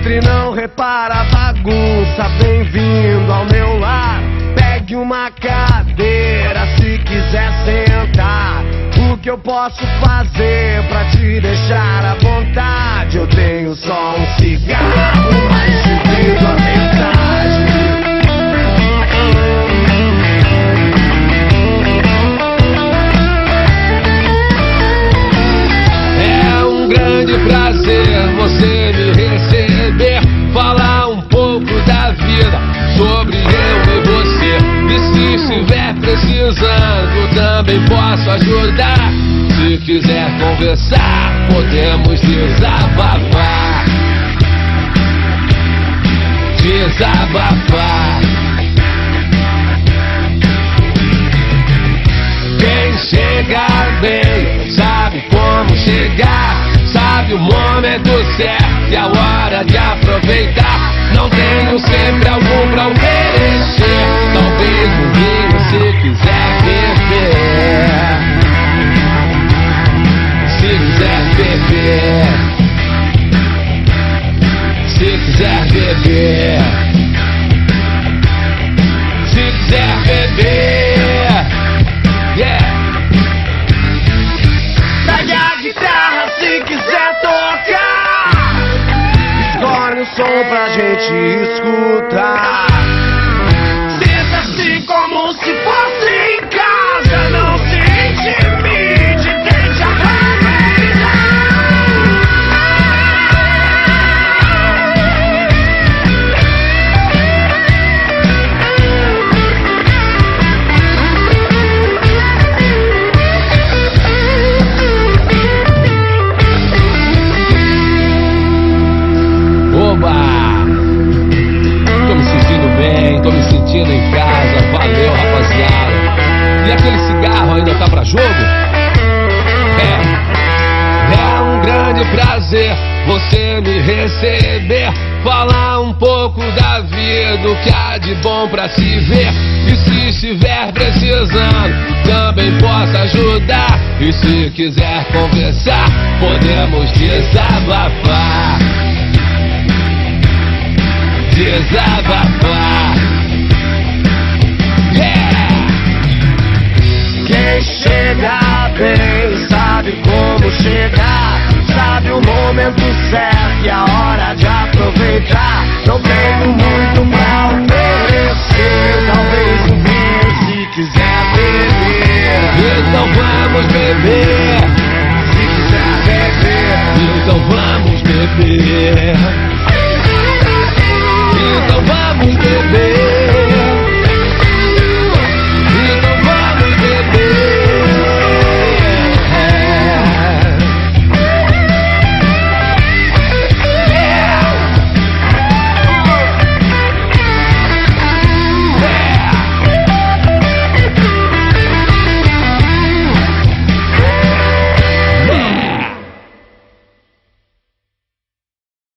Entre, não repara a bagunça. Bem-vindo ao meu lar. Pegue uma cadeira se quiser sentar. O que eu posso fazer pra te deixar à vontade? Eu tenho só um cigarro, mas divido a metade. É um grande prazer você me receber, falar um pouco da vida sobre eu e você. E se estiver precisando, também posso ajudar. Se quiser conversar, podemos desabafar. Desabafar. Quem chega bem sabe como chegar, sabe o momento certo e a hora de aproveitar. Não tenho sempre algum pra oferecer, talvez um vinho se quiser beber. Se quiser beber, se quiser beber, se quiser beber, yeah. Pegue a guitarra se quiser tocar. Escolhe o som pra gente escutar. Sinta-se como se fosse em casa. Não se intimide, tente aproveitar. Oba! Tô me sentindo bem, tô me sentindo em casa. Valeu, rapaziada. E aquele cigarro ainda tá pra jogo? É um grande prazer você me receber, falar um pouco da vida, o que há de bom pra se ver. E se estiver precisando, também posso ajudar. E se quiser conversar, podemos desabafar. Desabafar. Yeah! Quem chega bem sabe como chegar, sabe o momento certo e a hora de aproveitar. Não tenho muito pra oferecer, talvez um vinho se quiser beber. Então vamos beber. Se quiser beber, Então vamos beber.